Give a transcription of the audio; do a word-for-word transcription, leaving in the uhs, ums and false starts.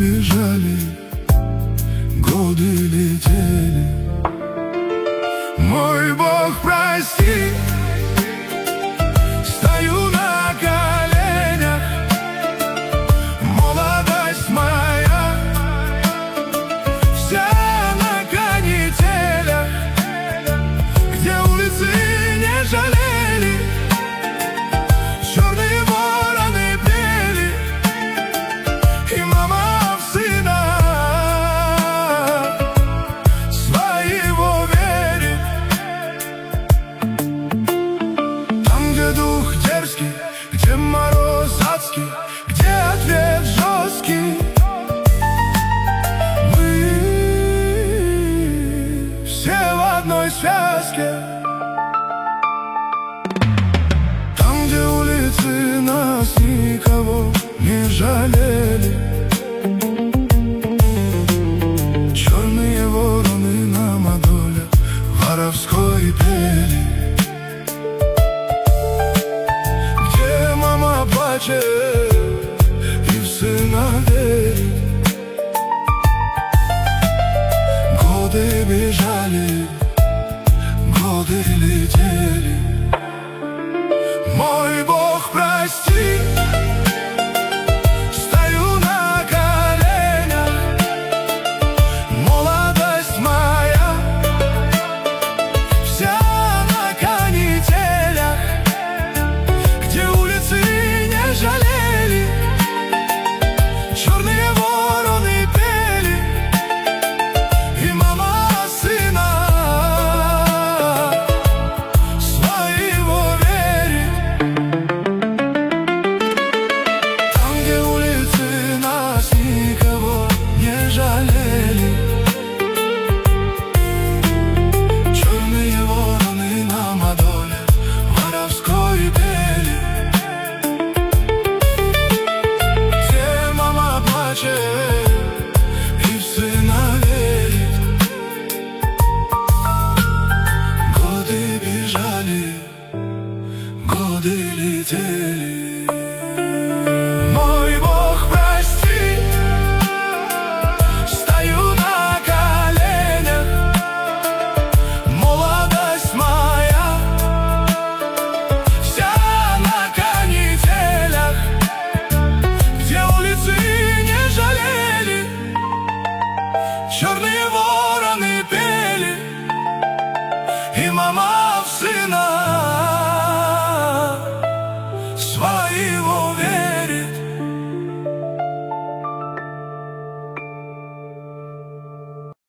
бежали, годы летели. Мой Бог, прости, стою на коленях, молодость моя вся на канителях, где улицы не жалели, черные вороны пели, и мама в сына своего верит. Там, где дух дерзкий, где мороз адский, где ответ жесткий, мы все в одной связке. Там, где улицы нас никого не жалели, черные вороны нам о доле воровской пели, где мама плачет и в сына верит. Годы бежали, годы летели. Мой Бог, прости, стою на коленях, молодость моя вся на канителях, где улицы не жалели, черные вороны пели, и мама сына своего верит. Там, где улицы нас никого не жалели, черные вороны нам о доле воровской пели, где мама плачет